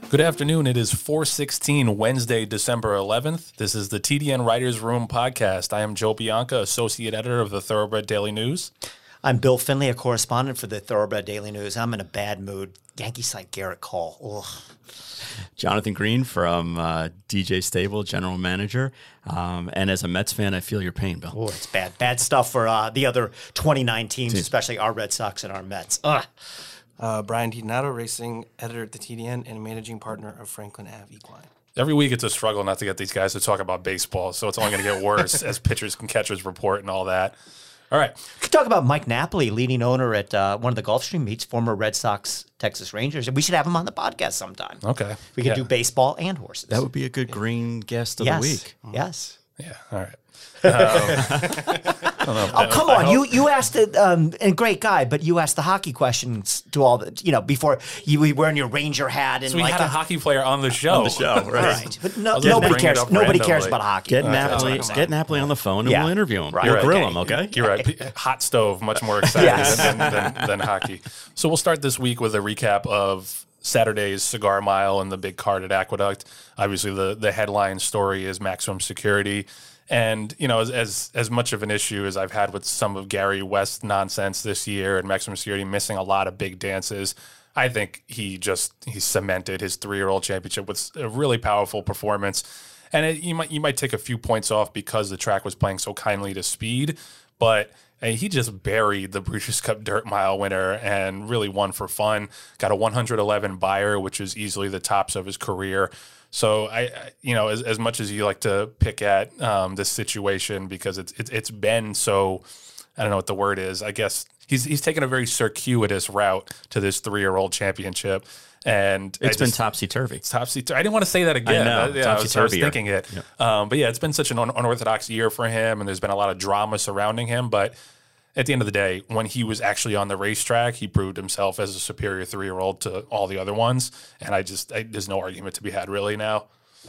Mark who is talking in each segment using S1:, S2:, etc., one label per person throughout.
S1: Good afternoon. It is 4:16 Wednesday, December 11th. This is the TDN Writers Room podcast. I am Joe Bianca, associate editor of the Thoroughbred Daily News.
S2: I'm Bill Finley, a correspondent for the Thoroughbred Daily News. I'm in a bad mood. Yankee site Garrett Cole. Ugh.
S3: Jonathan Green from DJ Stable, general manager. And as a Mets fan, I feel your pain, Bill.
S2: Oh, it's bad. Bad stuff for the other 29 teams, especially our Red Sox and our Mets. Ugh.
S4: Brian DiDonato, racing editor at the TDN and managing partner of Franklin Ave Equine.
S1: Every week it's a struggle not to get these guys to talk about baseball, so it's only going to get worse as pitchers and catchers report and all that. All right.
S2: We could talk about Mike Napoli, leading owner at one of the Gulfstream meets, former Red Sox, Texas Rangers. We should have him on the podcast sometime.
S1: Okay.
S2: We could do baseball and horses.
S3: That would be a good green guest of the week.
S2: Yes.
S1: Yeah. All right.
S2: Come on. You asked it, and great guy, but you asked the hockey questions to all the, before you were wearing your Ranger hat. And
S1: So we had a hockey player on the show.
S2: Right. But nobody cares. Nobody cares about hockey.
S3: Get Napoli on the phone and we'll interview him.
S2: Right.
S3: We'll grill him, okay?
S1: You're right. Hot stove, much more exciting than hockey. So we'll start this week with a recap of Saturday's Cigar Mile and the big card at Aqueduct. Obviously, the headline story is maximum security. And, as much of an issue as I've had with some of Gary West's nonsense this year and maximum security missing a lot of big dances, I think he cemented his 3-year-old championship with a really powerful performance. And you might take a few points off because the track was playing so kindly to speed, but he just buried the Breeders' Cup Dirt Mile winner and really won for fun. Got a 111 buyer, which is easily the tops of his career. So as much as you like to pick at this situation because it's been so, I don't know what the word is. I guess he's taken a very circuitous route to this 3-year-old championship. And
S3: it's been topsy-turvy.
S1: It's topsy-turvy. I didn't want to say that again.
S3: I know.
S1: I was thinking it. Yep. But yeah, it's been such an unorthodox year for him, and there's been a lot of drama surrounding him. But at the end of the day, when he was actually on the racetrack, he proved himself as a superior 3-year-old to all the other ones. And there's no argument to be had really now.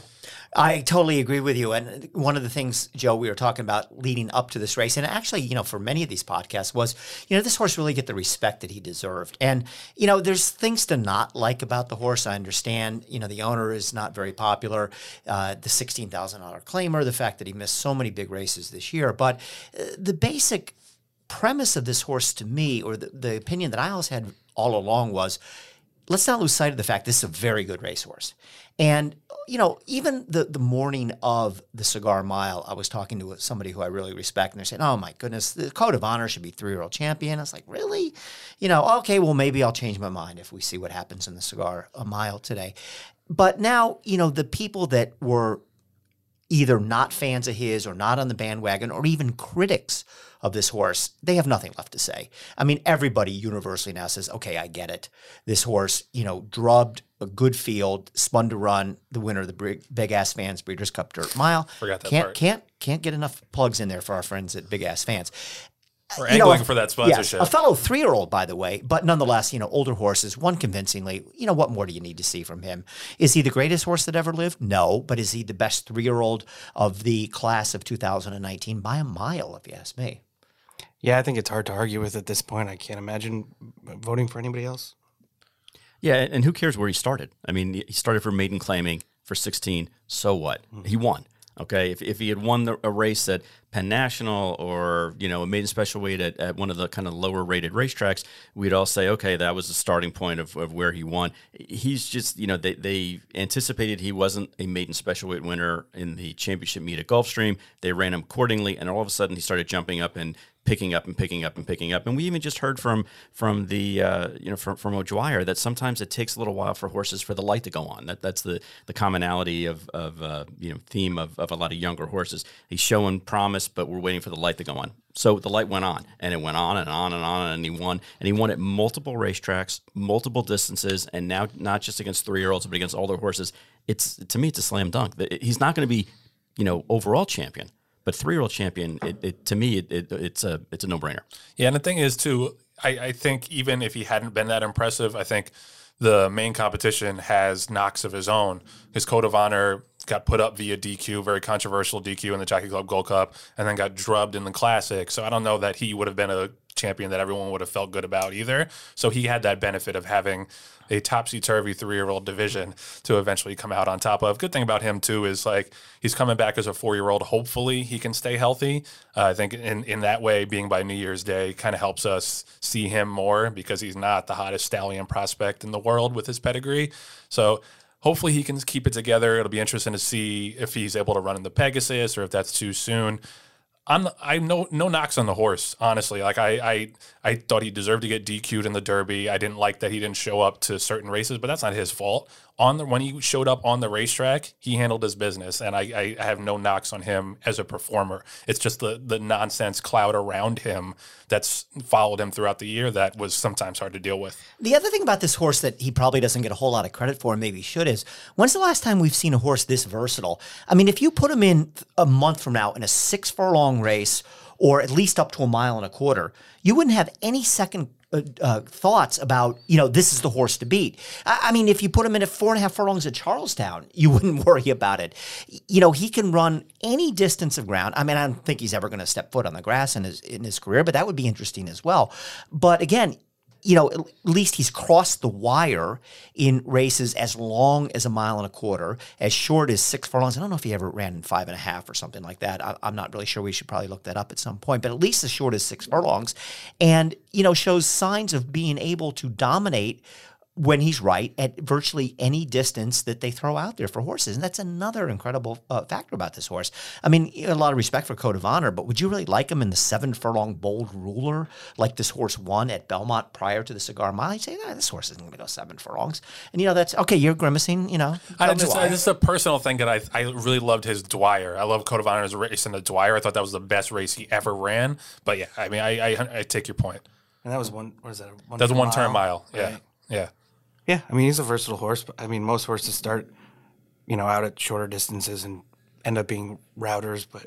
S2: I totally agree with you. And one of the things, Joe, we were talking about leading up to this race, and actually, for many of these podcasts was, this horse really get the respect that he deserved. And, there's things to not like about the horse. I understand, the owner is not very popular, the $16,000 claimer, the fact that he missed so many big races this year. But the basic premise of this horse to me, or the opinion that I always had all along was, let's not lose sight of the fact this is a very good racehorse. And, even the morning of the Cigar Mile, I was talking to somebody who I really respect, and they're saying, oh, my goodness, the Code of Honor should be 3-year-old champion. I was like, really? Okay, well, maybe I'll change my mind if we see what happens in the Cigar Mile today. But now, the people that were either not fans of his or not on the bandwagon or even critics of this horse, they have nothing left to say. I mean, everybody universally now says, okay, I get it. This horse, drubbed a good field, spun to run, the winner of the Big Ass Fans Breeders' Cup Dirt Mile.
S1: Forgot that part.
S2: Can't get enough plugs in there for our friends at Big Ass Fans.
S1: We're angling for that sponsorship.
S2: Yes, a fellow 3-year-old, by the way, but nonetheless, older horses, won convincingly. What more do you need to see from him? Is he the greatest horse that ever lived? No, but is he the best 3-year-old of the class of 2019 by a mile, if you ask me?
S4: Yeah, I think it's hard to argue with at this point. I can't imagine voting for anybody else.
S3: Yeah, and who cares where he started? I mean, he started for maiden claiming for 16. So what? He won. Okay, if he had won a race at Penn National or a maiden special weight at one of the kind of lower rated racetracks, we'd all say, okay, that was the starting point of where he won. He's just, they anticipated he wasn't a maiden special weight winner in the championship meet at Gulfstream. They ran him accordingly, and all of a sudden he started jumping up and picking up. And we even just heard from O'Dwyer that sometimes it takes a little while for horses for the light to go on. That's the commonality of theme of a lot of younger horses. He's showing promise, but we're waiting for the light to go on. So the light went on, and it went on and on and on, and he won. And he won at multiple racetracks, multiple distances, and now not just against 3-year-olds, but against older horses. To me, it's a slam dunk. He's not going to be, overall champion. But 3-year-old champion, to me, it's a no-brainer.
S1: Yeah, and the thing is, too, I think even if he hadn't been that impressive, I think the main competition has knocks of his own. His Code of Honor got put up via DQ, very controversial DQ in the Jockey Club Gold Cup, and then got drubbed in the Classic. So I don't know that he would have been a champion that everyone would have felt good about either. So he had that benefit of having a topsy-turvy 3-year-old division to eventually come out on top of. Good thing about him, too, is like he's coming back as a 4-year-old. Hopefully he can stay healthy. I think in that way, being by New Year's Day kind of helps us see him more because he's not the hottest stallion prospect in the world with his pedigree. So hopefully he can keep it together. It'll be interesting to see if he's able to run in the Pegasus or if that's too soon. I'm no knocks on the horse, honestly. Like I thought he deserved to get DQ'd in the Derby. I didn't like that he didn't show up to certain races, but that's not his fault. When he showed up on the racetrack, he handled his business, and I have no knocks on him as a performer. It's just the nonsense cloud around him that's followed him throughout the year that was sometimes hard to deal with.
S2: The other thing about this horse that he probably doesn't get a whole lot of credit for, and maybe he should, is when's the last time we've seen a horse this versatile? I mean, if you put him in a month from now in a 6-furlong race, or at least up to 1.25 miles, you wouldn't have any second thoughts about, this is the horse to beat. I mean, if you put him in at 4.5 furlongs at Charlestown, you wouldn't worry about it. He can run any distance of ground. I mean, I don't think he's ever going to step foot on the grass in his career, but that would be interesting as well. But again, at least he's crossed the wire in races as long as 1.25 miles, as short as 6 furlongs. I don't know if he ever ran in 5.5 or something like that. I'm not really sure. We should probably look that up at some point, but at least as short as 6 furlongs, and, shows signs of being able to dominate when he's right at virtually any distance that they throw out there for horses. And that's another incredible factor about this horse. I mean, a lot of respect for Code of Honor, but would you really like him in the 7-furlong Bold Ruler like this horse won at Belmont prior to the Cigar Mile? You'd say, this horse isn't going to go 7 furlongs. And, that's okay. You're grimacing,
S1: This is a personal thing that I really loved his Dwyer. I love Code of Honor's race in the Dwyer. I thought that was the best race he ever ran. But yeah, I mean, I take your point.
S4: And that was one, what is that?
S1: That's a 1-turn mile. Yeah.
S4: Right.
S1: Yeah.
S4: Yeah, I mean, he's a versatile horse. But I mean, most horses start, out at shorter distances and end up being routers. But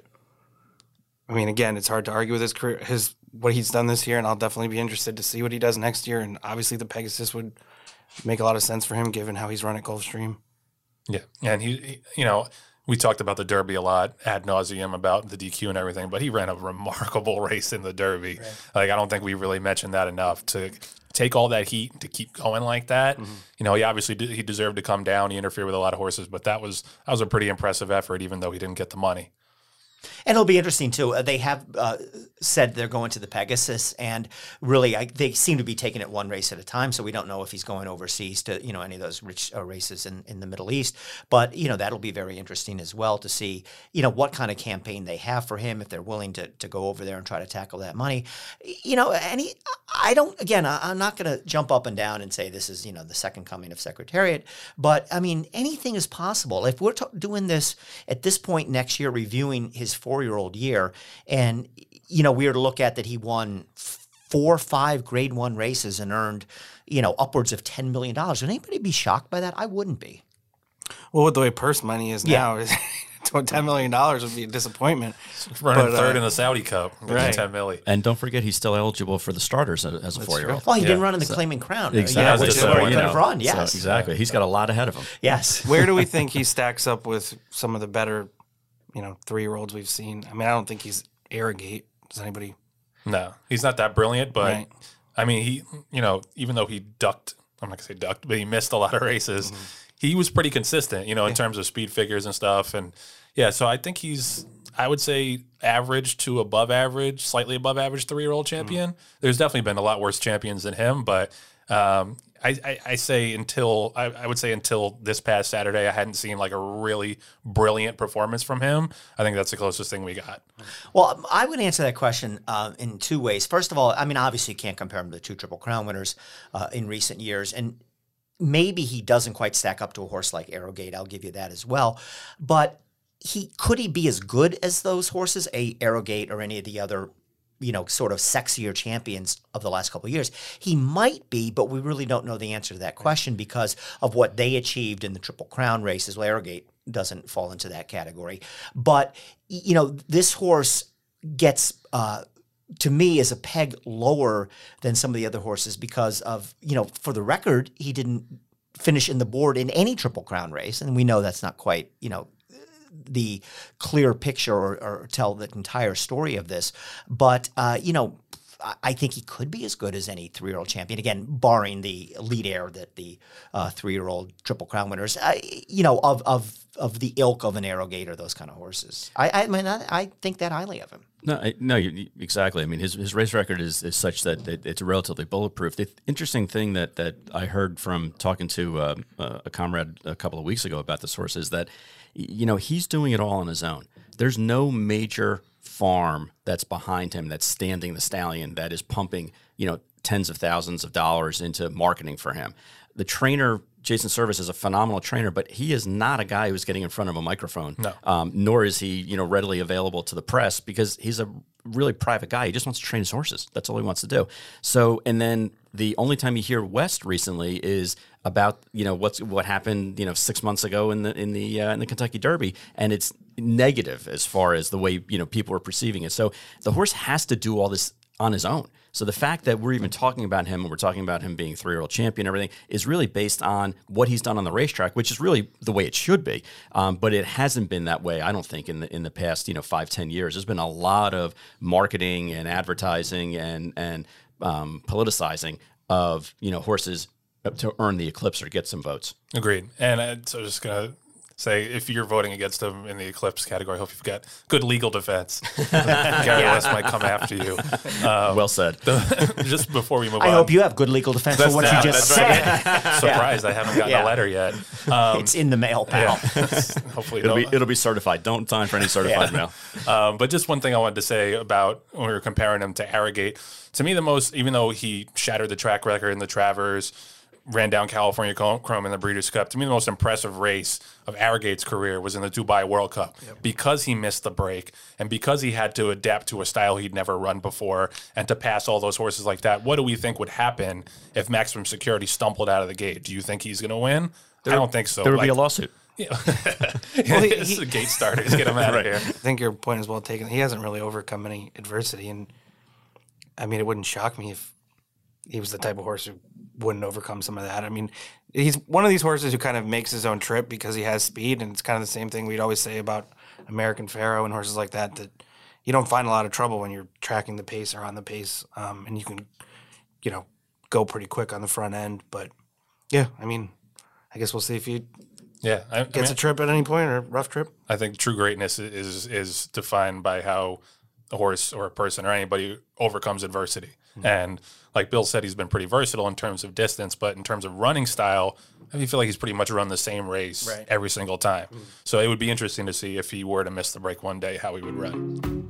S4: I mean, again, it's hard to argue with his career, what he's done this year, and I'll definitely be interested to see what he does next year. And obviously, the Pegasus would make a lot of sense for him, given how he's run at Gulfstream.
S1: Yeah, and he we talked about the Derby a lot ad nauseum about the DQ and everything, but he ran a remarkable race in the Derby. Right. Like, I don't think we really mentioned that enough to take all that heat to keep going like that. Mm-hmm. He obviously he deserved to come down. He interfered with a lot of horses, but that was a pretty impressive effort, even though he didn't get the money.
S2: And it'll be interesting, too. They have said they're going to the Pegasus, and really they seem to be taking it one race at a time, so we don't know if he's going overseas to any of those rich races in the Middle East. But, that'll be very interesting as well to see, what kind of campaign they have for him, if they're willing to go over there and try to tackle that money. I'm not going to jump up and down and say this is, the second coming of Secretariat, but, I mean, anything is possible. If we're doing this at this point next year, reviewing his 4-year-old year, and we were to look at that he won 4 or 5 Grade 1 races and earned upwards of $10 million. Would anybody be shocked by that? I wouldn't be.
S4: Well, with the way purse money is now, $10 million would be a disappointment.
S1: Running third in the Saudi Cup,
S4: right.
S1: $10 million.
S3: And don't forget, he's still eligible for the starters as a 4-year-old.
S2: Well, he didn't run in the Claiming Crown.
S3: Exactly.
S2: Which is where he could have run. Yes,
S3: so, exactly. He's got a lot ahead of him.
S2: Yes.
S4: Where do we think he stacks up with some of the better 3-year-olds we've seen? I mean, I don't think he's Arrogate. Does anybody?
S1: No, he's not that brilliant, but
S4: right.
S1: I mean, he, even though he ducked, I'm not gonna say ducked, but he missed a lot of races. Mm-hmm. He was pretty consistent, in terms of speed figures and stuff. And yeah, so I think I would say average to above average, slightly above average 3-year-old champion. Mm-hmm. There's definitely been a lot worse champions than him, but I say until this past Saturday, I hadn't seen like a really brilliant performance from him. I think that's the closest thing we got.
S2: Well, I would answer that question in 2 ways. First of all, I mean, obviously you can't compare him to the 2 Triple Crown winners in recent years. And maybe he doesn't quite stack up to a horse like Arrogate. I'll give you that as well. But could he be as good as those horses, Arrogate or any of the other sort of sexier champions of the last couple of years? He might be, but we really don't know the answer to that question because of what they achieved in the Triple Crown races. Well, Arrogate doesn't fall into that category. But, this horse gets, to me, is a peg lower than some of the other horses because of, for the record, he didn't finish in the board in any Triple Crown race. And we know that's not quite, the clear picture or tell the entire story of this. But, I think he could be as good as any 3-year-old champion. Again, barring the elite air that the 3-year-old Triple Crown winners, of the ilk of an Arrogate, those kind of horses. I think that highly of him.
S3: No, exactly. I mean, his race record is such that it's relatively bulletproof. The interesting thing that I heard from talking to a comrade a couple of weeks ago about this horse is that, he's doing it all on his own. There's no major farm that's behind him that's standing the stallion that is pumping, tens of thousands of dollars into marketing for him. The trainer, Jason Service, is a phenomenal trainer, but he is not a guy who's getting in front of a microphone. No. Nor is he, readily available to the press because he's a really private guy. He just wants to train his horses. That's all he wants to do. So, and then the only time you hear West recently is about what happened 6 months ago in the Kentucky Derby, and it's negative as far as the way people are perceiving it. So the horse has to do all this on his own. So the fact that we're even talking about him and we're talking about him being 3-year-old champion and everything is really based on what he's done on the racetrack, which is really the way it should be. But it hasn't been that way, I don't think, in the past 5-10 years. There's been a lot of marketing and advertising and politicizing of horses to earn the Eclipse or get some votes.
S1: Agreed. And so just gonna say, if you're voting against him in the Eclipse category, I hope you've got good legal defense. Gary West might come after you.
S3: Well said.
S1: Just before we move on.
S2: I hope you have good legal defense for what you just said.
S1: Right. Surprised I haven't gotten a letter yet.
S2: It's in the mail, pal.
S1: Hopefully
S3: it'll be certified. Don't time for any certified mail.
S1: But just one thing I wanted to say about when we were comparing him to Arrogate. To me, the most, even though he shattered the track record in the Travers, ran down California Chrome in the Breeders' Cup. To me, the most impressive race of Arrogate's career was in the Dubai World Cup because he missed the break and because he had to adapt to a style he'd never run before and to pass all those horses like that. What do we think would happen if Maximum Security stumbled out of the gate? Do you think he's going to win? I don't think so.
S3: There would be a lawsuit.
S1: Yeah. It's a gate starter. Just get him out of here.
S4: I think your point is well taken. He hasn't really overcome any adversity, and I mean, it wouldn't shock me if he was the type of horse who wouldn't overcome some of that. I mean, he's one of these horses who kind of makes his own trip because he has speed, and it's kind of the same thing we'd always say about American Pharoah and horses like that, that you don't find a lot of trouble when you're tracking the pace or on the pace, and you can, go pretty quick on the front end. But, yeah, I mean, I guess we'll see if he gets a trip at any point or a rough trip.
S1: I think true greatness is defined by how a horse or a person or anybody overcomes adversity. Mm-hmm. And like Bill said, he's been pretty versatile in terms of distance, but in terms of running style, I feel like he's pretty much run the same race every single time. Mm-hmm. So it would be interesting to see if he were to miss the break one day, how he would run.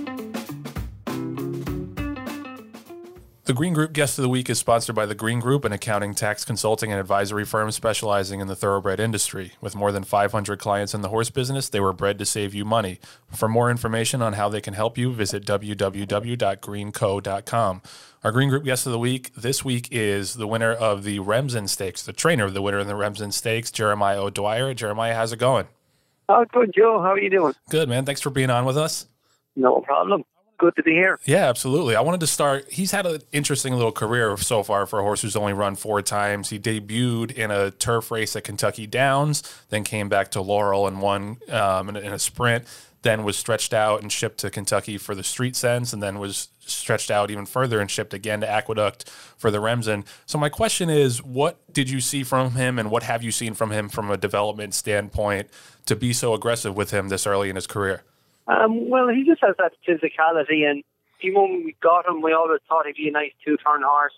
S1: The Green Group Guest of the Week is sponsored by The Green Group, an accounting, tax, consulting, and advisory firm specializing in the thoroughbred industry. With more than 500 clients in the horse business, they were bred to save you money. For more information on how they can help you, visit www.greenco.com. Our Green Group Guest of the Week this week is the winner of the Remsen Stakes, the trainer of the winner of the Remsen Stakes, Jeremiah O'Dwyer. Jeremiah, how's it going?
S5: Oh, good, Joe. How are you doing?
S1: Good, man. Thanks for being on with us.
S5: No problem. Good to be here.
S1: Yeah, absolutely. I wanted to start. He's had an interesting little career so far for a horse who's only run 4 times. He debuted in a turf race at Kentucky Downs, then came back to Laurel and won in a sprint, then was stretched out and shipped to Kentucky for the Street Sense, and then was stretched out even further and shipped again to Aqueduct for the Remsen. So my question is, what did you see from him and what have you seen from him from a development standpoint to be so aggressive with him this early in his career?
S5: Well, he just has that physicality, and even when we got him, we always thought he'd be a nice 2-turn horse.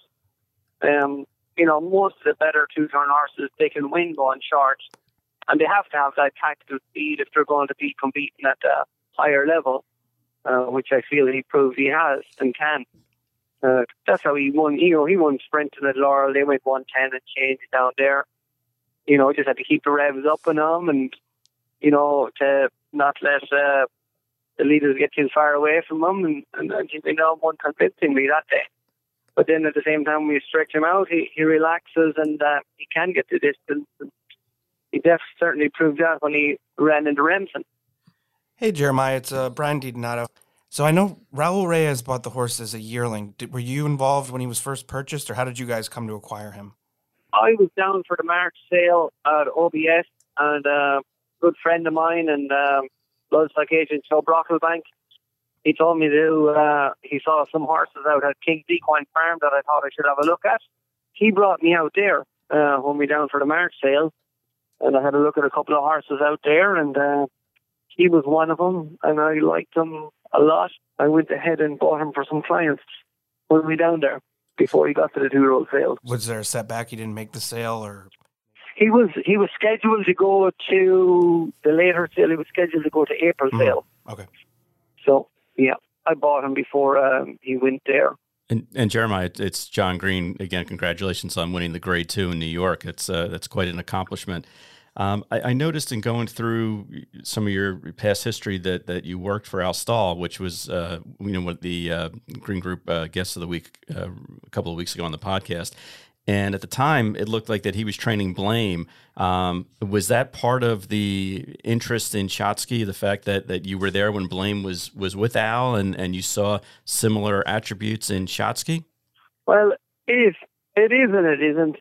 S5: Most of the better 2-turn horses, they can win going short, and they have to have that tactical speed if they're going to be competing at a higher level, which I feel he proved he has and can. That's how he won. He won sprinting at Laurel. They went 110 and changed down there. Just had to keep the revs up on them, and to not let the leaders get too far away from him, and I think they won convincingly that day. But then at the same time, when you stretch him out, he relaxes and he can get the distance. And he certainly proved that when he ran into Remsen.
S4: Hey, Jeremiah, it's Brian DiDonato. So I know Raul Reyes bought the horse as a yearling. Were you involved when he was first purchased, or how did you guys come to acquire him?
S5: I was down for the March sale at OBS, and good friend of mine and bloodstock agent Joe Brocklebank. He told me he saw some horses out at King's Equine Farm that I thought I should have a look at. He brought me out there when we down for the March sale, and I had a look at a couple of horses out there, and he was one of them, and I liked him a lot. I went ahead and bought him for some clients when we down there before he got to the 2-year-old sale.
S4: Was there a setback? He didn't make the sale, or?
S5: He was scheduled to go to the later sale. He was scheduled to go to April sale.
S4: Okay.
S5: So, yeah, I bought him before he went there.
S3: And Jeremiah, it's John Green again. Congratulations on winning the Grade 2 in New York. That's quite an accomplishment. I noticed in going through some of your past history that you worked for Al Stahl, which was what the Green Group Guest of the Week a couple of weeks ago on the podcast. And at the time, it looked like that he was training Blame. Was that part of the interest in Shotsky, the fact that you were there when Blame was with Al and you saw similar attributes in Shotsky?
S5: Well, it is and it isn't.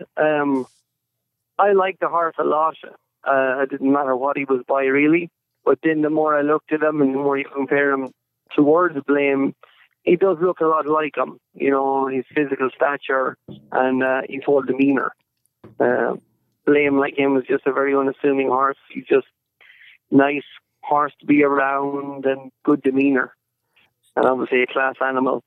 S5: I like the horse a lot. It didn't matter what he was by, really. But then the more I looked at him and the more you compare him towards Blame, he does look a lot like him. You know, his physical stature and his whole demeanour. Blame, like him, was just a very unassuming horse. He's just nice horse to be around and good demeanour. And obviously a class animal.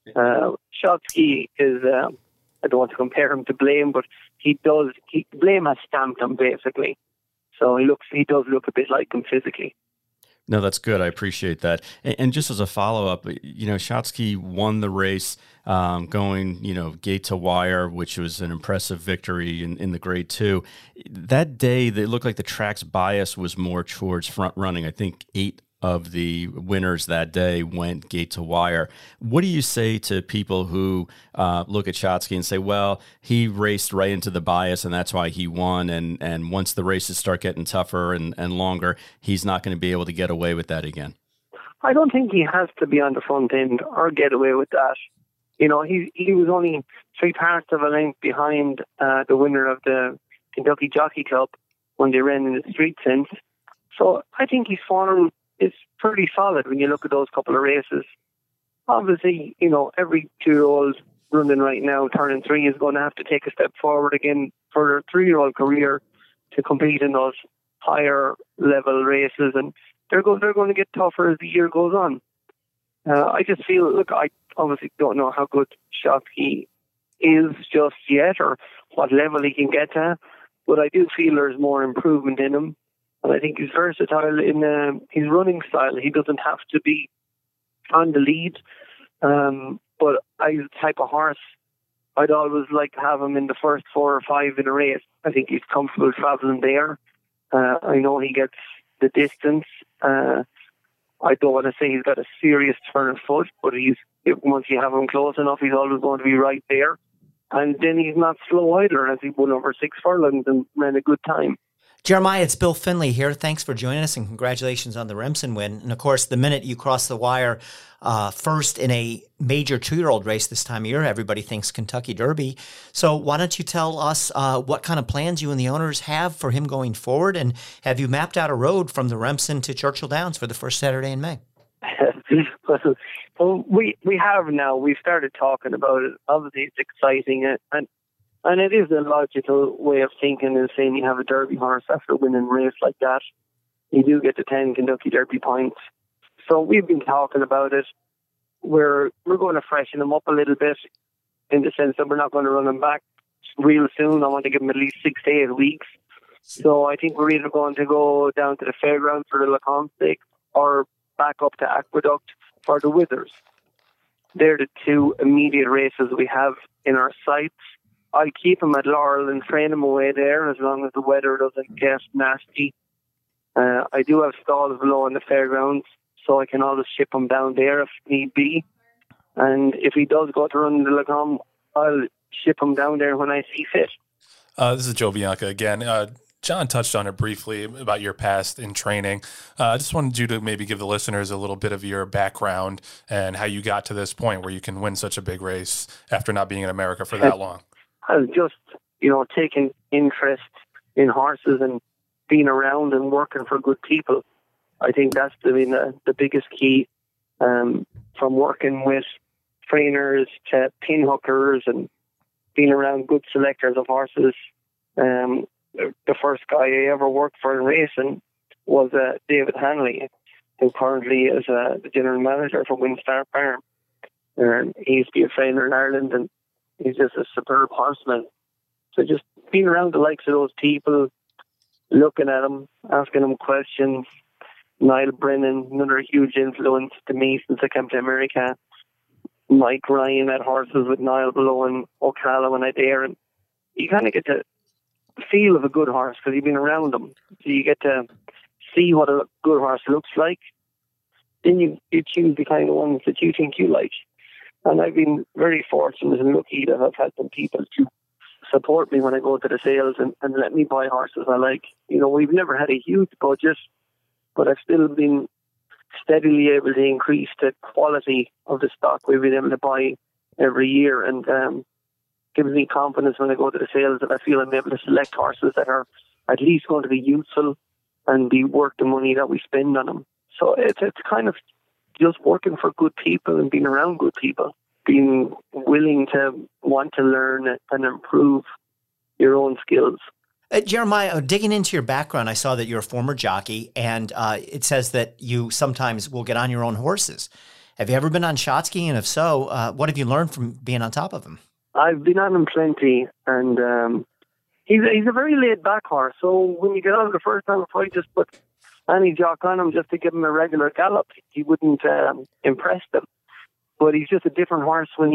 S5: Shotsky is... I don't want to compare him to Blame, but Blame has stamped him, basically. So he does look a bit like him physically.
S3: No, that's good. I appreciate that. And just as a follow-up, Shotsky won the race going, gate to wire, which was an impressive victory in the Grade 2. That day, it looked like the track's bias was more towards front running. I think 8 of the winners that day went gate to wire. What do you say to people who look at Shotsky and say, well, he raced right into the bias and that's why he won, and once the races start getting tougher and longer, he's not going to be able to get away with that again?
S5: I don't think he has to be on the front end or get away with that. He was only 3 parts of a length behind the winner of the Kentucky Jockey Club when they ran in the street sense. So I think his form is pretty solid when you look at those couple of races. Obviously, every 2-year-old running right now, turning 3, is going to have to take a step forward again for their 3-year-old career to compete in those higher level races, and they're going to get tougher as the year goes on. I just feel, I obviously don't know how good Shotsky is just yet or what level he can get to, but I do feel there's more improvement in him. And I think he's versatile in his running style. He doesn't have to be on the lead. But he's the type of horse I'd always like to have him in the first 4 or 5 in a race. I think he's comfortable travelling there. I know he gets the distance. I don't want to say he's got a serious turn of foot, but once you have him close enough, he's always going to be right there. And then he's not slow either, as he won over 6 furlongs and ran a good time.
S2: Jeremiah, it's Bill Finley here. Thanks for joining us and congratulations on the Remsen win. And of course, the minute you cross the wire first in a major 2-year-old race this time of year, everybody thinks Kentucky Derby. So why don't you tell us what kind of plans you and the owners have for him going forward? And have you mapped out a road from the Remsen to Churchill Downs for the first Saturday in May?
S5: Well, we have now. We've started talking about it. Obviously, it's exciting. And it is a logical way of thinking and saying you have a Derby horse after winning a race like that. You do get the 10 Kentucky Derby points. So we've been talking about it. We're going to freshen him up a little bit in the sense that we're not going to run him back real soon. I want to give him at least 6 to 8 weeks. So I think we're either going to go down to the fairgrounds for the Lacombe Stakes or back up to Aqueduct for the Withers. They're the 2 immediate races we have in our sights. I'll keep him at Laurel and train him away there as long as the weather doesn't get nasty. I do have stalls below in the fairgrounds, so I can always ship him down there if need be. And if he does go to run the Lacombe, I'll ship him down there when I see fit.
S1: This is Joe Bianca again. John touched on it briefly about your past in training. I just wanted you to maybe give the listeners a little bit of your background and how you got to this point where you can win such a big race after not being in America for that long.
S5: I was just, taking interest in horses and being around and working for good people. I think that's the biggest key, from working with trainers to pin hookers and being around good selectors of horses. The first guy I ever worked for in racing was David Hanley, who currently is the general manager for Winstar Farm. He used to be a trainer in Ireland, and he's just a superb horseman. So just being around the likes of those people, looking at them, asking them questions. Niall Brennan, another huge influence to me since I came to America. Mike Ryan had horses with Niall below and O'Callaghan when I there, and you kind of get the feel of a good horse because you've been around them. So you get to see what a good horse looks like. Then you choose the kind of ones that you think you like. And I've been very fortunate and lucky that I've had some people to support me when I go to the sales and let me buy horses I like. You know, we've never had a huge budget, but I've still been steadily able to increase the quality of the stock we've been able to buy every year, and gives me confidence when I go to the sales that I feel I'm able to select horses that are at least going to be useful and be worth the money that we spend on them. So it's kind of just working for good people and being around good people, being willing to want to learn and improve your own skills.
S2: Jeremiah, digging into your background, I saw that you're a former jockey, and it says that you sometimes will get on your own horses. Have you ever been on Shotsky? And if so, what have you learned from being on top of him?
S5: I've been on him plenty, and he's a very laid-back horse. So when you get on the first time, if I just put any jock on him just to give him a regular gallop, he wouldn't impress them. But he's just a different horse when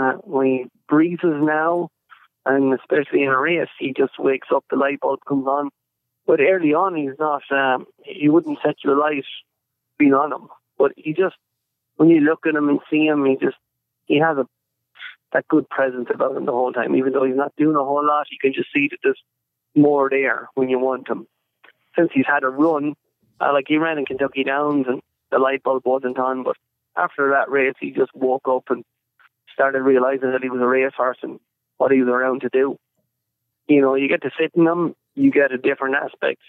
S5: he breezes now. And especially in a race, he just wakes up, the light bulb comes on. But early on, he's not, he wouldn't set your light being on him. But he just, when you look at him and see him, he has that good presence about him the whole time. Even though he's not doing a whole lot, you can just see that there's more there when you want him. Since he's had a run, like he ran in Kentucky Downs and the light bulb wasn't on, but after that race, he just woke up and started realizing that he was a racehorse and what he was around to do. You know, you get to sit in them, you get a different aspect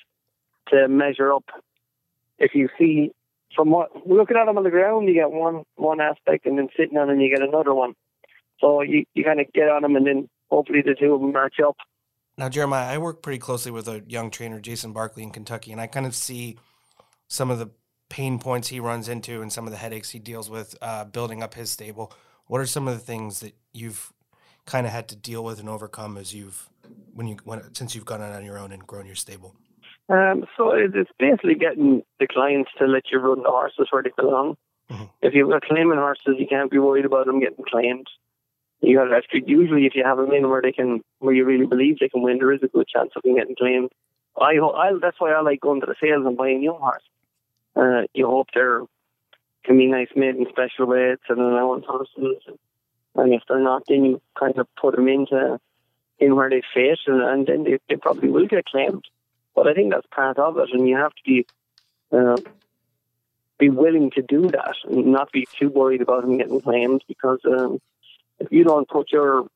S5: to measure up. If you see from looking at him on the ground, you get one aspect, and then sitting on him, you get another one. So you kind of get on him, and then hopefully the two of them match up.
S4: Now, Jeremiah, I work pretty closely with a young trainer, Jason Barkley, in Kentucky, and I kind of see some of the pain points he runs into and some of the headaches he deals with building up his stable. What are some of the things that you've kind of had to deal with and overcome as since you've gone on your own and grown your stable?
S5: So it's basically getting the clients to let you run the horses where they belong. Mm-hmm. If you've got claiming horses, you can't be worried about them getting claimed. You got to usually if you have them in where you really believe they can win, there is a good chance of them getting claimed. That's why I like going to the sales and buying young horses. You hope there can be nice maiden special weights and allowance horses. And if they're not, then you kind of put them in where they fit, and then they probably will get claimed. But I think that's part of it, and you have to be willing to do that and not be too worried about them getting claimed, because if you don't put your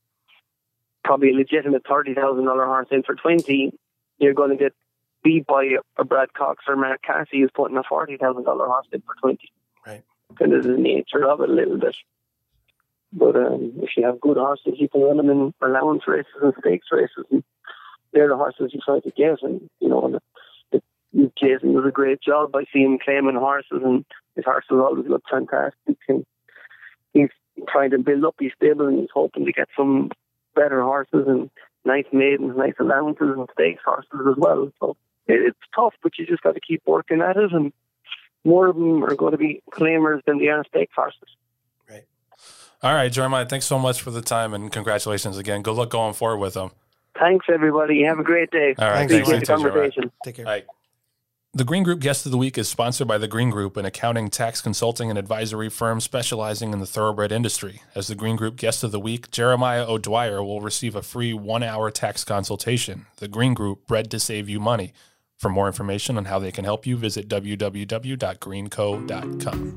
S5: probably a legitimate $30,000 horse in for 20, you're going to get beat by a Brad Cox or Mark Cassie who's putting a $40,000 horse in for 20.
S4: Right.
S5: Kind of the nature of it a little bit. But if you have good horses, you can run them in allowance races and stakes races, and they're the horses you try to get. And Jason does a great job by seeing him claiming horses, and his horses always look fantastic. And he's trying to build up his stable, and he's hoping to get some better horses and nice maidens, nice allowances and stakes horses as well. So it's tough, but you just got to keep working at it, and more of them are going to be claimers than they are stakes horses.
S1: All right, Jeremiah, thanks so much for the time, and congratulations again. Good luck going forward with them.
S5: Thanks, everybody. Have a great day.
S1: All right,
S5: thanks for the conversation.
S4: Take care.
S1: Bye. The Green Group Guest of the Week is sponsored by The Green Group, an accounting, tax consulting, and advisory firm specializing in the thoroughbred industry. As The Green Group Guest of the Week, Jeremiah O'Dwyer will receive a free 1-hour tax consultation. The Green Group, bred to save you money. For more information on how they can help you, visit www.greenco.com.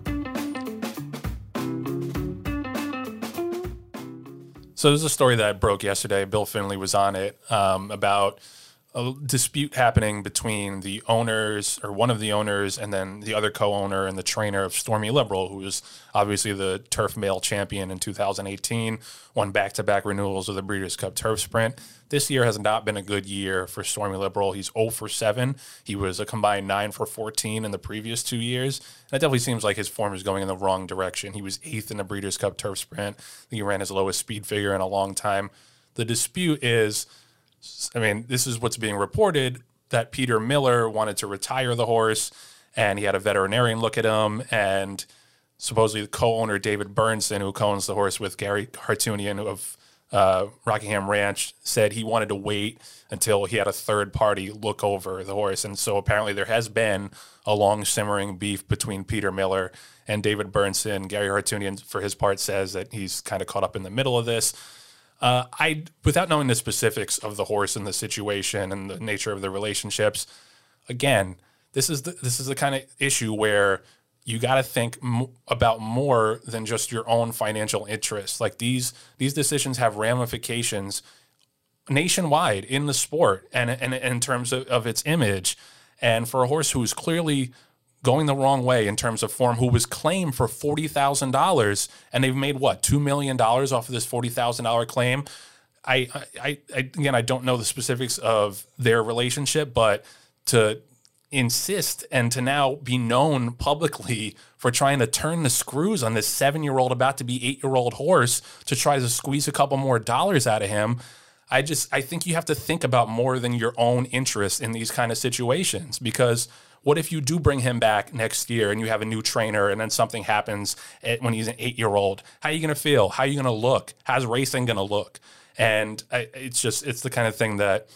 S1: So there's a story that broke yesterday. Bill Finley was on it about a dispute happening between the owners, or one of the owners, and then the other co-owner and the trainer of Stormy Liberal, who was obviously the Turf Male champion in 2018, won back-to-back renewals of the Breeders' Cup Turf Sprint. This year has not been a good year for Stormy Liberal. He's 0 for 7. He was a combined 9 for 14 in the previous 2 years. That definitely seems like his form is going in the wrong direction. He was 8th in the Breeders' Cup Turf Sprint. He ran his lowest speed figure in a long time. The dispute is, I mean, this is what's being reported, that Peter Miller wanted to retire the horse, and he had a veterinarian look at him, and supposedly the co-owner David Burnson, who co-owns the horse with Gary Hartunian of Rockingham Ranch, said he wanted to wait until he had a third party look over the horse. And so apparently there has been a long simmering beef between Peter Miller and David Burnson. Gary Hartunian, for his part, says that he's kind of caught up in the middle of this. Without knowing the specifics of the horse and the situation and the nature of the relationships, again, this is the kind of issue where you got to think about more than just your own financial interests. Like these decisions have ramifications nationwide in the sport and in terms of its image. And for a horse who's clearly going the wrong way in terms of form, who was claimed for $40,000, and they've made what, $2 million off of this $40,000 claim. I don't know the specifics of their relationship, but to insist and to now be known publicly for trying to turn the screws on this 7-year-old, about to be 8-year-old horse to try to squeeze a couple more dollars out of him. I think you have to think about more than your own interest in these kind of situations, because what if you do bring him back next year and you have a new trainer and then something happens when he's an 8-year-old? How are you going to feel? How are you going to look? How's racing going to look? And it's the kind of thing that,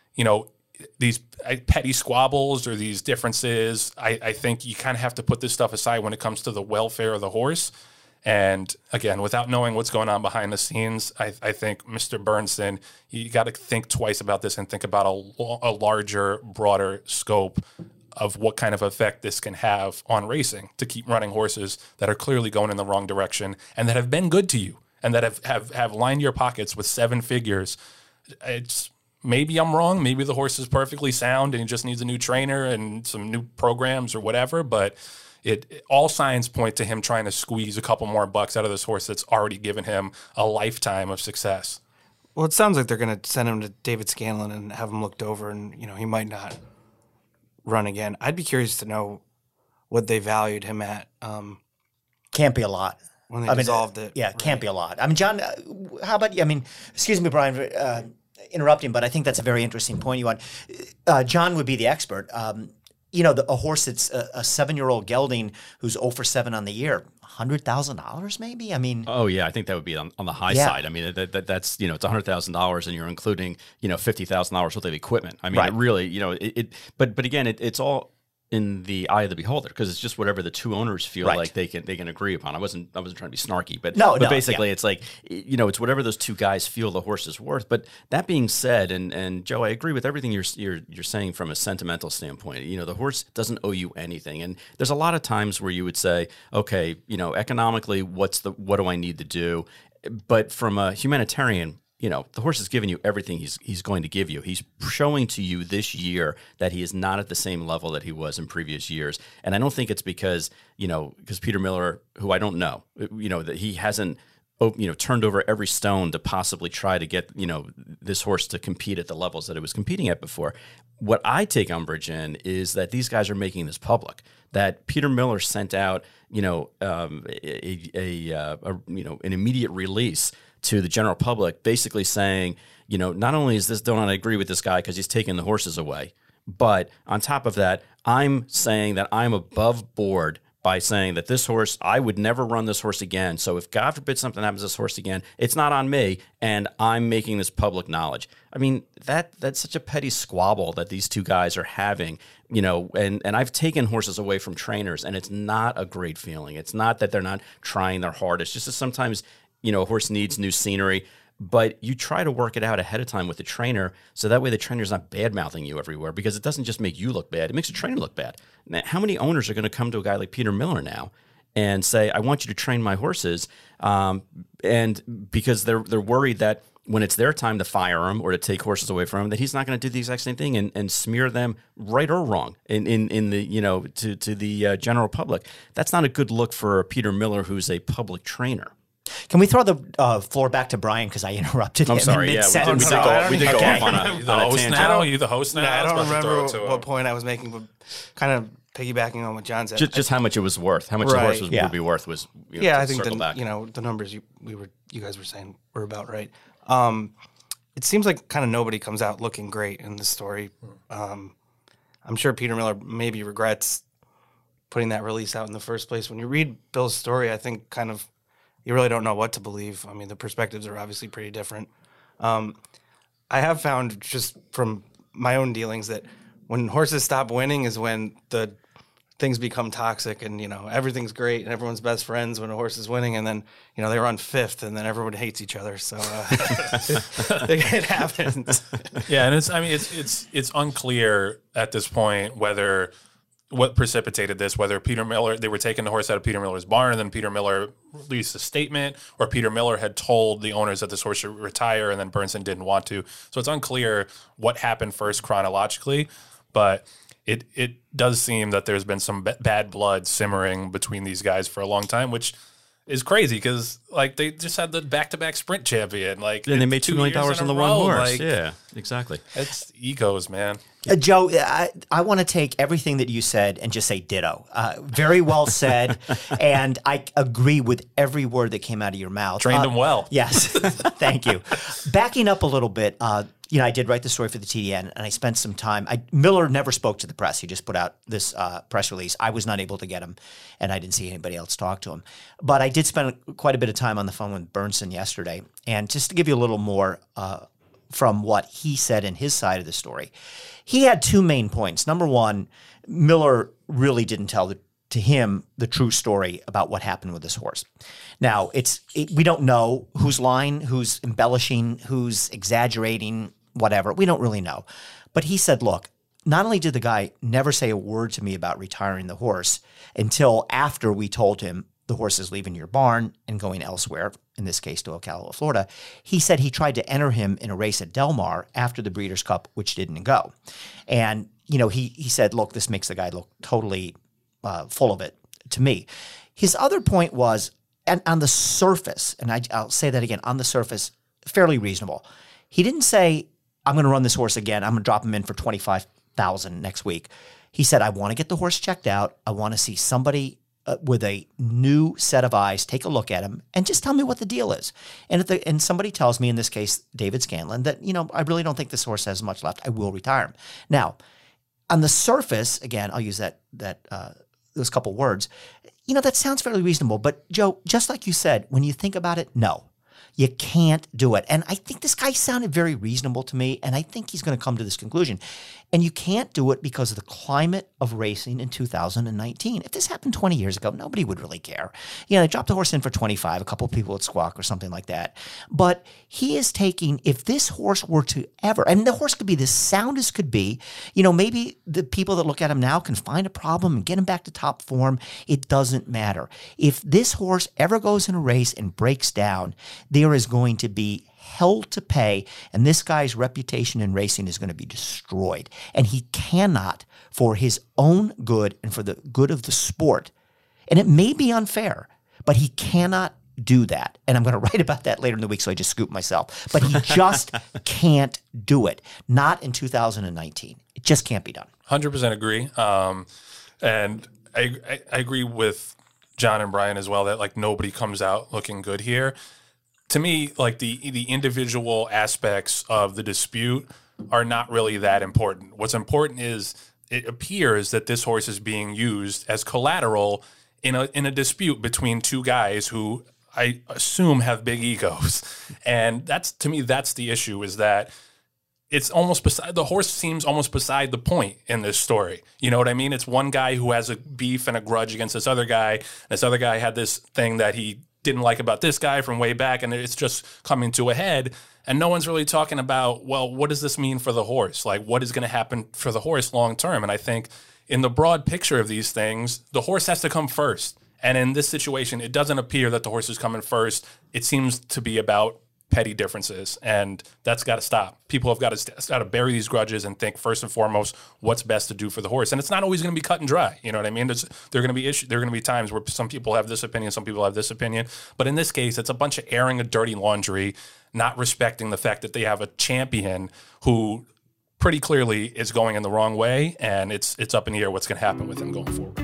S1: these petty squabbles or these differences, I think you kind of have to put this stuff aside when it comes to the welfare of the horse. And again, without knowing what's going on behind the scenes, I think Mr. Burnson, you got to think twice about this and think about a larger, broader scope of what kind of effect this can have on racing, to keep running horses that are clearly going in the wrong direction and that have been good to you and that have lined your pockets with 7 figures. It's maybe I'm wrong. Maybe the horse is perfectly sound and he just needs a new trainer and some new programs or whatever. But all signs point to him trying to squeeze a couple more bucks out of this horse that's already given him a lifetime of success.
S4: Well, it sounds like they're going to send him to David Scanlon and have him looked over, and he might not run again. I'd be curious to know what they valued him at.
S2: Can't be a lot.
S4: When they dissolved it.
S2: Yeah, right. Can't be a lot. I mean, John, how about you? I mean, excuse me, Brian, interrupting, but I think that's a very interesting point you want. John would be the expert. A horse that's a 7-year-old gelding who's 0 for 7 on the year, $100,000 maybe? I mean,
S3: oh yeah, I think that would be on the high side. I mean, that's it's $100,000 and you're including $50,000 worth of equipment. I mean, right. It really, but again, it's all in the eye of the beholder, because it's just whatever the two owners feel like they can agree upon. I wasn't trying to be snarky, but basically it's like, it's whatever those two guys feel the horse is worth. But that being said, and Joe, I agree with everything you're saying from a sentimental standpoint. The horse doesn't owe you anything, and there's a lot of times where you would say, okay, economically, what do I need to do? But from a humanitarian, the horse has given you everything he's going to give you. He's showing to you this year that he is not at the same level that he was in previous years. And I don't think it's because Peter Miller, who I don't know, that he hasn't, turned over every stone to possibly try to get, this horse to compete at the levels that it was competing at before. What I take umbrage in is that these guys are making this public, that Peter Miller sent out, an immediate release to the general public, basically saying, not only is this, don't I agree with this guy because he's taking the horses away, but on top of that, I'm saying that I'm above board by saying that this horse, I would never run this horse again. So if God forbid something happens to this horse again, it's not on me, and I'm making this public knowledge. I mean, that's such a petty squabble that these two guys are having, and I've taken horses away from trainers, and it's not a great feeling. It's not that they're not trying their hardest. Just that sometimes a horse needs new scenery, but you try to work it out ahead of time with the trainer, so that way the trainer's not bad-mouthing you everywhere, because it doesn't just make you look bad, it makes the trainer look bad. Now, how many owners are going to come to a guy like Peter Miller now and say, I want you to train my horses, and because they're worried that when it's their time to fire them or to take horses away from them, that he's not going to do the exact same thing and smear them right or wrong in the, you know, to the general public. That's not a good look for Peter Miller, who's a public trainer.
S2: Can we throw the floor back to Brian because I interrupted him?
S3: I'm sorry.
S2: in
S3: Yeah,
S2: mid-sentence?
S3: we did go
S2: Okay.
S3: off on a
S1: The host
S3: tangent.
S1: now? Are you the host now?
S4: I
S1: was
S4: don't
S1: about to throw it to
S4: remember
S1: him.
S4: what point I was making, but kind of piggybacking on what John said.
S3: Just how much it was worth, how much the horse would be worth was. You know,
S4: Yeah,
S3: to
S4: I think
S3: circle back.
S4: the numbers you guys were saying were about right. It seems like kind of nobody comes out looking great in this story. I'm sure Peter Miller maybe regrets putting that release out in the first place. When you read Bill's story, I think kind of you really don't know what to believe. I mean, the perspectives are obviously pretty different. I have found just from my own dealings that when horses stop winning is when the things become toxic and, you know, everything's great and everyone's best friends when a horse is winning, and then, you know, they run fifth and then everyone hates each other. So it happens.
S1: Yeah, and it's unclear at this point whether what precipitated this, whether Peter Miller, they were taking the horse out of Peter Miller's barn and then Peter Miller released a statement, or Peter Miller had told the owners that this horse should retire and then Bernson didn't want to. So it's unclear what happened first chronologically, but it does seem that there's been some bad blood simmering between these guys for a long time, which is crazy because like they just had the back-to-back sprint champion, like,
S3: and they made $2 million on the one horse.
S1: Like,
S3: yeah, exactly.
S1: It's egos, man.
S2: Joe, I want to take everything that you said and just say ditto. Very well said, and I agree with every word that came out of your mouth.
S1: Trained him well.
S2: Yes, thank you. Backing up a little bit, you know, I did write the story for the TDN, and I spent some time. Miller never spoke to the press. He just put out this press release. I was not able to get him, and I didn't see anybody else talk to him. But I did spend quite a bit of time on the phone with Bernson yesterday, and just to give you a little more from what he said in his side of the story, he had two main points. Number one, Miller really didn't tell to him the true story about what happened with this horse. Now, we don't know who's lying, who's embellishing, who's exaggerating, whatever. We don't really know. But he said, look, not only did the guy never say a word to me about retiring the horse until after we told him the horse is leaving your barn and going elsewhere, in this case to Ocala, Florida, he said he tried to enter him in a race at Del Mar after the Breeders' Cup, which didn't go. And, you know, he said, look, this makes the guy look totally full of it to me. His other point was, and on the surface, and I'll say that again, on the surface, fairly reasonable. He didn't say, I'm going to run this horse again. I'm going to drop him in for $25,000 next week. He said, I want to get the horse checked out. I want to see somebody with a new set of eyes take a look at him and just tell me what the deal is. And if somebody tells me, in this case, David Scanlon, that, you know, I really don't think this horse has much left, I will retire him. Now, on the surface, again, I'll use those couple words, you know, that sounds fairly reasonable. But Joe, just like you said, when you think about it, no, you can't do it. And I think this guy sounded very reasonable to me, and I think he's going to come to this conclusion. And you can't do it because of the climate of racing in 2019. If this happened 20 years ago, nobody would really care. You know, they dropped the horse in for 25, a couple of people would squawk or something like that. But he is taking, if this horse were to ever, and the horse could be the sound as could be, you know, maybe the people that look at him now can find a problem and get him back to top form. It doesn't matter. If this horse ever goes in a race and breaks down, there is going to be hell to pay, and this guy's reputation in racing is going to be destroyed. And he cannot, for his own good and for the good of the sport, and it may be unfair, but he cannot do that. And I'm going to write about that later in the week, so I just scoop myself. But he just can't do it. Not in 2019. It just can't be done.
S1: 100% agree. And I agree with John and Brian as well that, like, nobody comes out looking good here. To me, like, the individual aspects of the dispute are not really that important. What's important is it appears that this horse is being used as collateral in a dispute between two guys who I assume have big egos. And that's, to me, that's the issue, is that it's almost the horse seems almost beside the point in this story. You know what I mean? It's one guy who has a beef and a grudge against this other guy. This other guy had this thing that he didn't like about this guy from way back, and it's just coming to a head. And no one's really talking about, well, what does this mean for the horse? Like, what is going to happen for the horse long term? And I think in the broad picture of these things, the horse has to come first. And in this situation, it doesn't appear that the horse is coming first. It seems to be about petty differences, and that's got to stop. People have got to bury these grudges and think first and foremost what's best to do for the horse. And it's not always going to be cut and dry. You know what I mean? There are going to be issues. There are going to be times where some people have this opinion, some people have this opinion. But in this case, it's a bunch of airing of dirty laundry, not respecting the fact that they have a champion who pretty clearly is going in the wrong way, and it's up in the air what's going to happen with him going forward.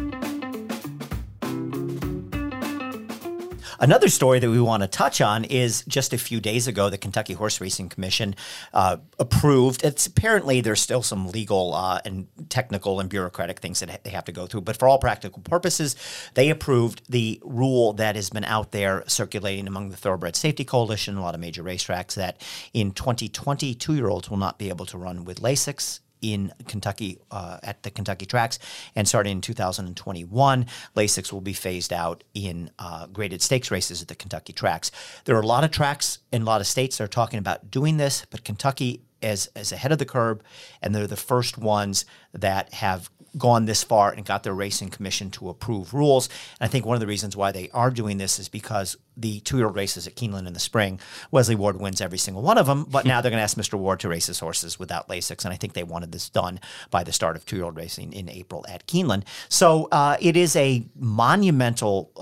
S2: Another story that we want to touch on is just a few days ago, the Kentucky Horse Racing Commission approved. It's apparently there's still some legal and technical and bureaucratic things that they have to go through, but for all practical purposes, they approved the rule that has been out there circulating among the Thoroughbred Safety Coalition, a lot of major racetracks, that in 2020, 2-year-olds will not be able to run with Lasix in Kentucky at the Kentucky tracks, and starting in 2021, Lasix will be phased out in graded stakes races at the Kentucky tracks. There are a lot of tracks in a lot of states that are talking about doing this, but Kentucky is ahead of the curve, and they're the first ones that have gone this far and got their racing commission to approve rules. And I think one of the reasons why they are doing this is because the 2-year-old races at Keeneland in the spring, Wesley Ward wins every single one of them, but now they're going to ask Mr. Ward to race his horses without Lasix, and I think they wanted this done by the start of 2-year-old racing in April at Keeneland. So it is a monumental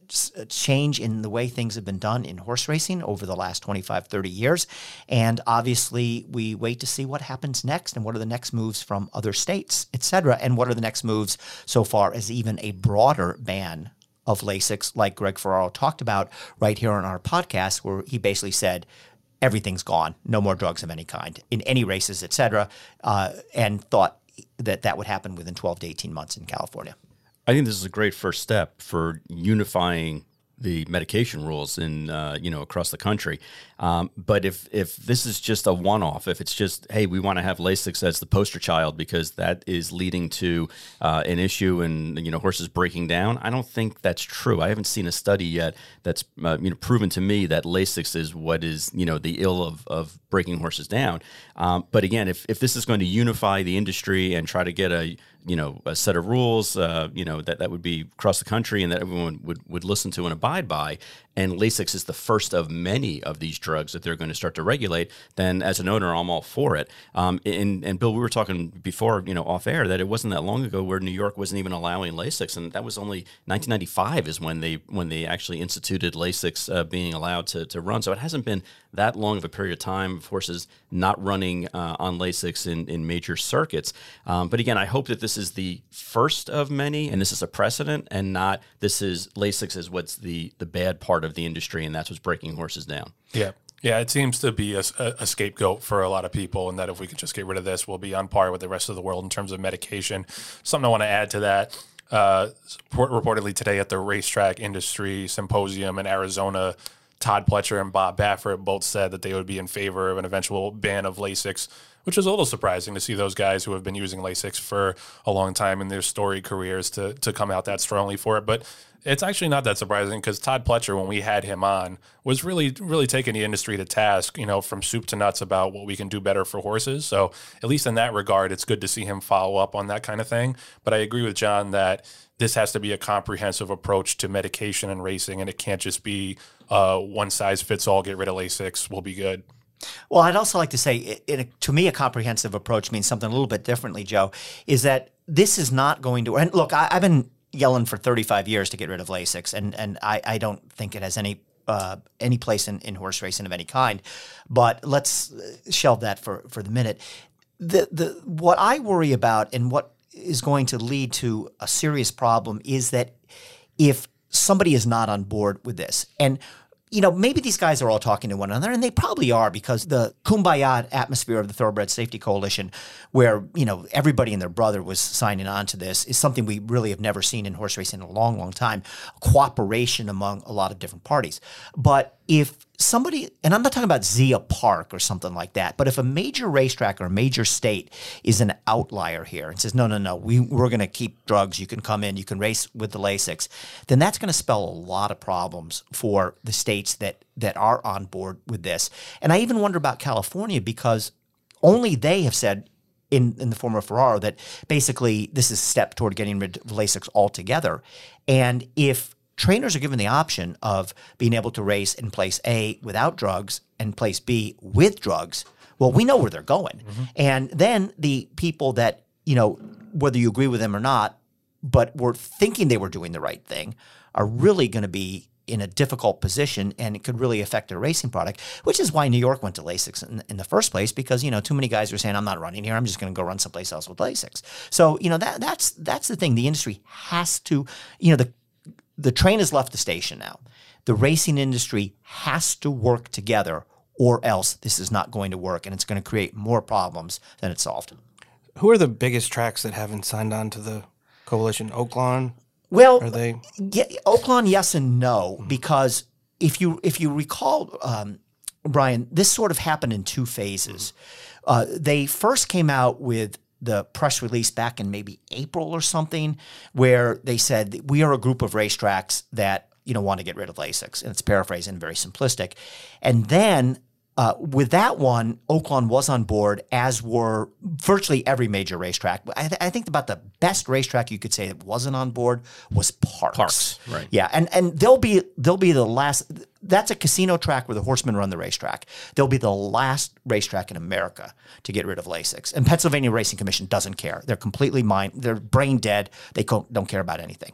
S2: change in the way things have been done in horse racing over the last 25, 30 years, and obviously we wait to see what happens next and what are the next moves from other states, et cetera, and what are the next moves so far as even a broader ban of Lasix, like Greg Ferraro talked about right here on our podcast, where he basically said everything's gone, no more drugs of any kind in any races, et cetera, and thought that would happen within 12 to 18 months in California.
S3: I think this is a great first step for unifying the medication rules in across the country. But if this is just a one-off, if it's just, hey, we want to have Lasix as the poster child because that is leading to an issue and horses breaking down, I don't think that's true. I haven't seen a study yet that's proven to me that Lasix is what is the ill of breaking horses down. But again, if this is going to unify the industry and try to get a set of rules, that would be across the country and that everyone would listen to and abide by, and Lasix is the first of many of these drugs that they're going to start to regulate, then as an owner, I'm all for it. And Bill, we were talking before, off air, that it wasn't that long ago where New York wasn't even allowing Lasix, and that was only 1995 is when they actually instituted Lasix being allowed to run. So it hasn't been that long of a period of time of horses not running on Lasix in major circuits. But again, I hope that this is the first of many, and this is a precedent, and not Lasix is what's the bad part of the industry, and that's what's breaking horses down.
S1: Yeah. Yeah, it seems to be a scapegoat for a lot of people, and that if we could just get rid of this, we'll be on par with the rest of the world in terms of medication. Something I want to add to that, reportedly today at the Racetrack Industry Symposium in Arizona, Todd Pletcher and Bob Baffert both said that they would be in favor of an eventual ban of Lasix, which is a little surprising to see those guys who have been using Lasix for a long time in their storied careers to come out that strongly for it. But it's actually not that surprising because Todd Pletcher, when we had him on, was really, really taking the industry to task, from soup to nuts about what we can do better for horses. So at least in that regard, it's good to see him follow up on that kind of thing. But I agree with John that this has to be a comprehensive approach to medication and racing, and it can't just be one size fits all, get rid of Lasix, we'll be good.
S2: Well, I'd also like to say, to me, a comprehensive approach means something a little bit differently, Joe, is that this is not going to – and look, I've been yelling for 35 years to get rid of Lasix, and I don't think it has any place in horse racing of any kind. But let's shelve that for the minute. What I worry about and what is going to lead to a serious problem is that if somebody is not on board with this, and maybe these guys are all talking to one another, and they probably are, because the kumbaya atmosphere of the Thoroughbred Safety Coalition, where, everybody and their brother was signing on to this, is something we really have never seen in horse racing in a long, long time. Cooperation among a lot of different parties. But if somebody, and I'm not talking about Zia Park or something like that, but if a major racetrack or a major state is an outlier here and says, no, we're going to keep drugs, you can come in, you can race with the Lasix, then that's going to spell a lot of problems for the states that are on board with this. And I even wonder about California, because only they have said in the form of Ferraro that basically this is a step toward getting rid of Lasix altogether. And if trainers are given the option of being able to race in place A without drugs and place B with drugs, well, we know where they're going. And then the people that, whether you agree with them or not, but were thinking they were doing the right thing, are really going to be in a difficult position, and it could really affect their racing product, which is why New York went to Lasix in the first place, because, too many guys were saying, I'm not running here. I'm just going to go run someplace else with Lasix. So, that's the thing. The industry has to, the train has left the station now. The racing industry has to work together, or else this is not going to work, and it's going to create more problems than it's solved.
S4: Who are the biggest tracks that haven't signed on to the coalition? Oaklawn?
S2: Well,
S4: Are they?
S2: Yeah, Oaklawn, yes and no, because if you recall, Brian, this sort of happened in two phases. They first came out with the press release back in maybe April or something, where they said, we are a group of racetracks that want to get rid of Lasix, and it's paraphrased and very simplistic. And then with that one, Oaklawn was on board, as were virtually every major racetrack. I think about the best racetrack you could say that wasn't on board was Parks.
S3: Right.
S2: Yeah, and they'll be the last. That's a casino track where the horsemen run the racetrack. They'll be the last racetrack in America to get rid of Lasix. And Pennsylvania Racing Commission doesn't care. They're completely they're brain dead. They don't care about anything.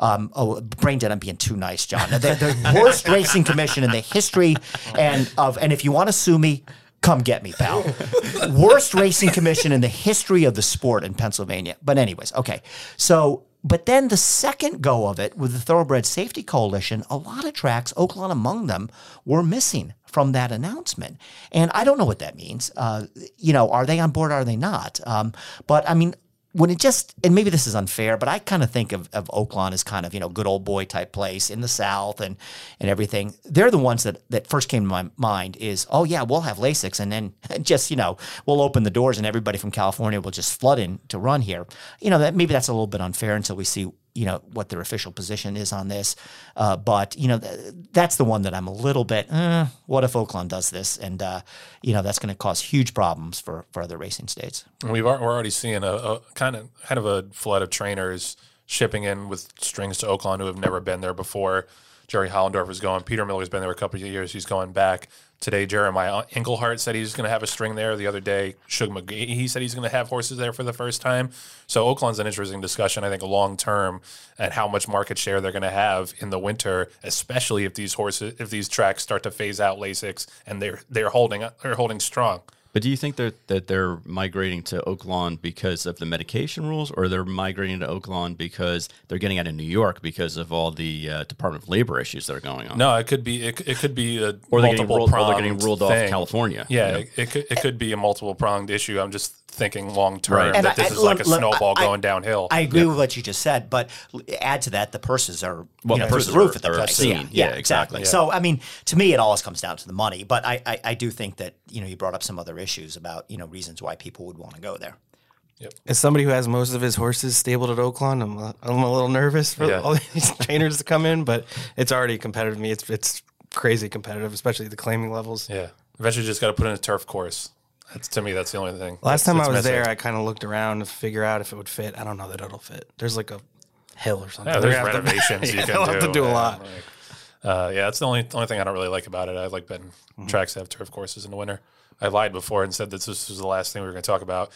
S2: Brain dead, I'm being too nice, John. They're the worst racing commission in the history, and if you want to sue me, come get me, pal. Worst racing commission in the history of the sport in Pennsylvania. But anyways, okay. So, but then the second go of it with the Thoroughbred Safety Coalition, a lot of tracks, Oaklawn among them, were missing from that announcement. And I don't know what that means. Are they on board? Are they not? But I mean, when and maybe this is unfair, but I kind of think of Oaklawn as kind of, good old boy type place in the South and everything. They're the ones that first came to my mind is, oh yeah, we'll have Lasix, and then just, we'll open the doors and everybody from California will just flood in to run here. Maybe that's a little bit unfair until we see, what their official position is on this. But that's the one that I'm a little bit, what if Oaklawn does this? And, that's going to cause huge problems for other racing states.
S1: We're already seeing a kind of a flood of trainers shipping in with strings to Oaklawn who have never been there before. Jerry Hollendorf is going. Peter Miller's been there a couple of years. He's going back. Today, Jeremiah Engelhart said he's going to have a string there. The other day, Shug McGee, he said he's going to have horses there for the first time. So Oaklawn's an interesting discussion, I think, long term, and how much market share they're going to have in the winter, especially if these tracks start to phase out Lasix and they're holding strong.
S3: But do you think that they're migrating to Oaklawn because of the medication rules, or they're migrating to Oaklawn because they're getting out of New York because of all the Department of Labor issues that are going on?
S1: No, it could be it could be a
S3: or they're
S1: getting
S3: ruled off California.
S1: Yeah, it could be a multiple pronged issue. I'm just thinking long term
S3: Right.
S1: that this is like a snowball going downhill.
S2: I agree with what you just said, but add to that, the purses are
S3: Well,
S2: through
S3: purses
S2: the roof
S3: are
S2: at the place.
S3: obscene. Yeah, exactly.
S2: Yeah. So I mean, to me, it always comes down to the money. But I do think that you brought up some other issues about reasons why people would want to go there.
S1: Yep.
S4: As somebody who has most of his horses stabled at Oaklawn, I'm a little nervous for all these trainers to come in, but it's already competitive to me. It's crazy competitive, especially the claiming levels.
S1: Yeah, eventually you just got to put in a turf course. To me, that's the only thing.
S4: Last time I was
S1: missing.
S4: there, I kind of looked around to figure out if it would fit. I don't know that it'll fit. There's like a hill or something.
S1: Yeah, there's
S4: They're gonna have to-
S1: renovations you can
S4: they'll
S1: do.
S4: have to do a lot.
S1: That's the only thing I don't really like about it. I like betting tracks that have turf courses in the winter. I lied before and said that this was the last thing we were going to talk about.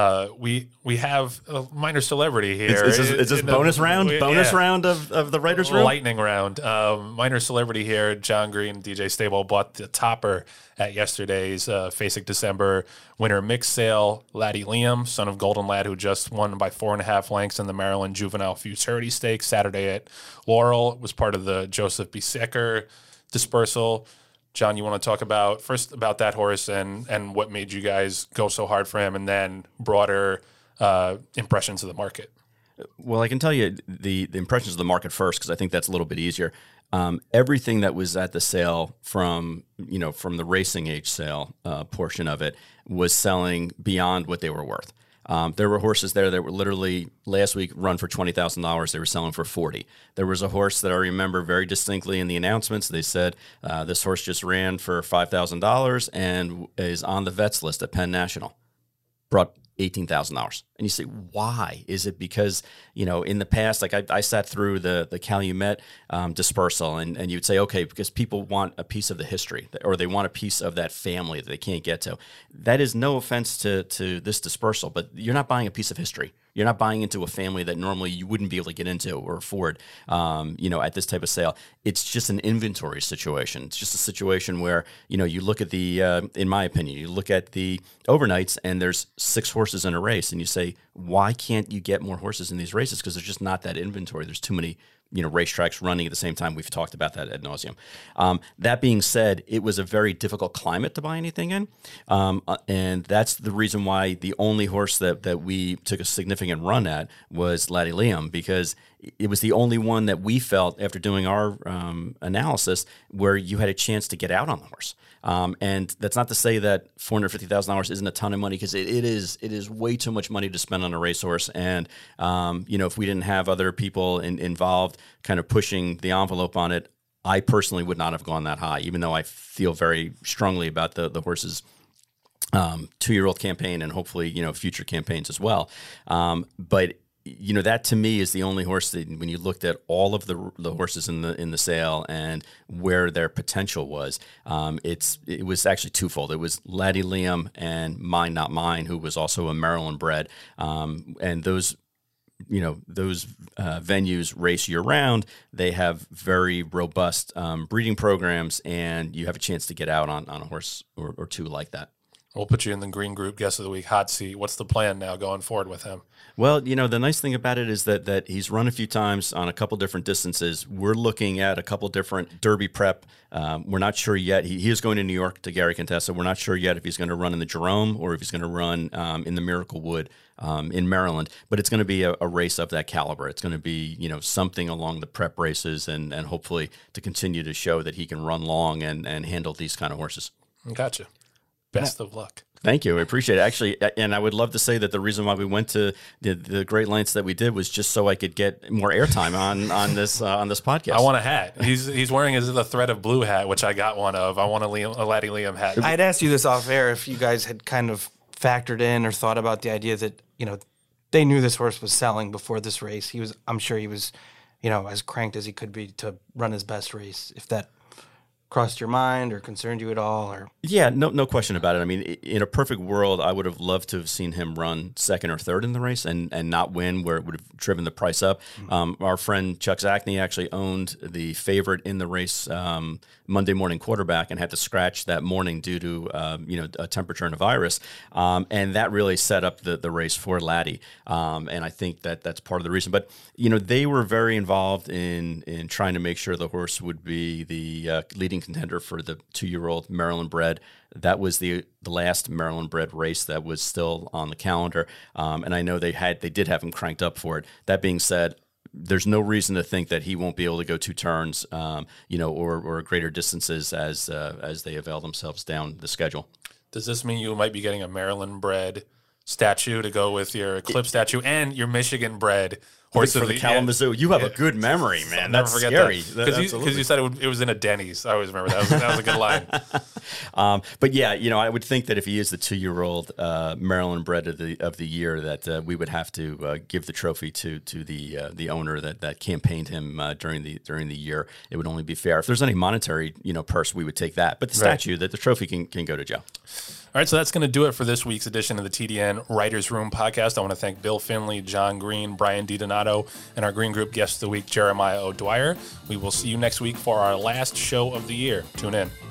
S1: We have a minor celebrity here.
S3: Is this bonus round? Bonus round of the writers' room?
S1: Lightning round. Minor celebrity here. John Green, DJ Stable bought the topper at yesterday's FASIC December winter mix sale. Laddie Liam, son of Golden Lad, who just won by 4.5 lengths in the Maryland Juvenile Futurity Stakes Saturday at Laurel. It was part of the Joseph B. Secker dispersal. John, you want to talk about first about that horse and what made you guys go so hard for him, and then broader impressions of the market?
S3: Well, I can tell you the impressions of the market first, because I think that's a little bit easier. Everything that was at the sale from the racing age sale portion of it was selling beyond what they were worth. There were horses there that were literally last week run for $20,000. They were selling for $40,000. There was a horse that I remember very distinctly in the announcements. They said this horse just ran for $5,000 and is on the vets list at Penn National. Brought $18,000. And you say, why? Is it because, in the past, like I sat through the Calumet dispersal, and you'd say, okay, because people want a piece of the history, or they want a piece of that family that they can't get to. That is no offense to this dispersal, but you're not buying a piece of history. You're not buying into a family that normally you wouldn't be able to get into or afford, at this type of sale. It's just an inventory situation. It's just a situation where, you look at in my opinion, you look at the overnights and there's 6 horses in a race, and you say, why can't you get more horses in these races? Because there's just not that inventory. There's too many racetracks running at the same time. We've talked about that ad nauseum. That being said, it was a very difficult climate to buy anything in. And that's the reason why the only horse that we took a significant run at was Laddie Liam, because it was the only one that we felt, after doing our analysis, where you had a chance to get out on the horse. And that's not to say that $450,000 isn't a ton of money, because it is way too much money to spend on a racehorse. And if we didn't have other people involved kind of pushing the envelope on it, I personally would not have gone that high, even though I feel very strongly about the horse's 2-year-old campaign, and hopefully future campaigns as well. But that to me is the only horse that, when you looked at all of the horses in the sale and where their potential was, it was actually twofold. It was Laddie Liam and Mine Not Mine, who was also a Maryland bred, and those venues race year round. They have very robust breeding programs, and you have a chance to get out on a horse or two like that.
S1: We'll put you in the Green Group Guest of the Week hot seat. What's the plan now going forward with him?
S3: Well, the nice thing about it is that he's run a few times on a couple different distances. We're looking at a couple different Derby prep. We're not sure yet. He is going to New York to Gary Contessa. We're not sure yet if he's going to run in the Jerome or if he's going to run in the Miracle Wood in Maryland. But it's going to be a race of that caliber. It's going to be something along the prep races, and hopefully to continue to show that he can run long and handle these kind of horses.
S1: Gotcha. Best of luck.
S3: Thank you. I appreciate it. Actually, and I would love to say that the reason why we went to the great lengths that we did was just so I could get more airtime on this podcast.
S1: I want a hat. He's wearing the Thread of Blue hat, which I got one of. I want a Laddie Liam hat.
S4: I'd asked you this off air if you guys had kind of factored in or thought about the idea that, they knew this horse was selling before this race. I'm sure he was, as cranked as he could be to run his best race. If that crossed your mind or concerned you at all? Or
S3: yeah, no question about it. I mean, in a perfect world, I would have loved to have seen him run second or third in the race and not win, where it would have driven the price up. Mm-hmm. Our friend Chuck Zachney actually owned the favorite in the race, Monday Morning Quarterback, and had to scratch that morning due to a temperature and a virus, and that really set up the race for Laddie. And I think that's part of the reason. But they were very involved in trying to make sure the horse would be the leading contender for the 2-year-old Maryland bred. That was the last Maryland bred race that was still on the calendar, and I know they did have him cranked up for it. That being said, there's no reason to think that he won't be able to go 2 turns, or greater distances as they avail themselves down the schedule.
S1: Does this mean you might be getting a Maryland bred statue to go with your Eclipse statue and your Michigan bred horse
S3: for the Kalamazoo? You have a good memory, man. That's scary.
S1: Because you said it was in a Denny's. I always remember that. That was a good line.
S3: But yeah, I would think that if he is the 2-year-old Maryland bred of the year, that we would have to give the trophy to the owner that campaigned him during the year. It would only be fair. If there's any monetary purse, we would take that. But the statue, that the trophy can go to Joe.
S1: All right, so that's going to do it for this week's edition of the TDN Writers Room podcast. I want to thank Bill Finley, John Green, Brian DiDonato, and our Green Group guest of the week, Jeremiah O'Dwyer. We will see you next week for our last show of the year. Tune in.